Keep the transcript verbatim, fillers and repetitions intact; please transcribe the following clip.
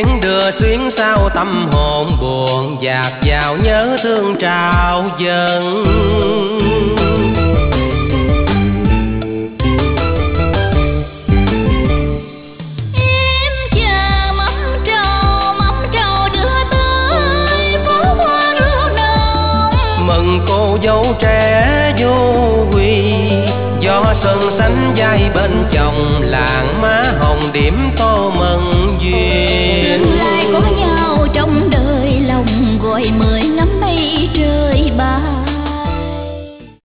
tiếng đưa xuyến sao tâm hồn buồn, dạt vào nhớ thương trao dâng. Em chờ mắm trầu, mắm trầu đưa tới phố hoa rượu nồng. Mừng cô dâu trẻ vô quy, gió xuân xanh vai bên chồng, làng má hồng điểm tô mừng duyên. Tương lai có nhà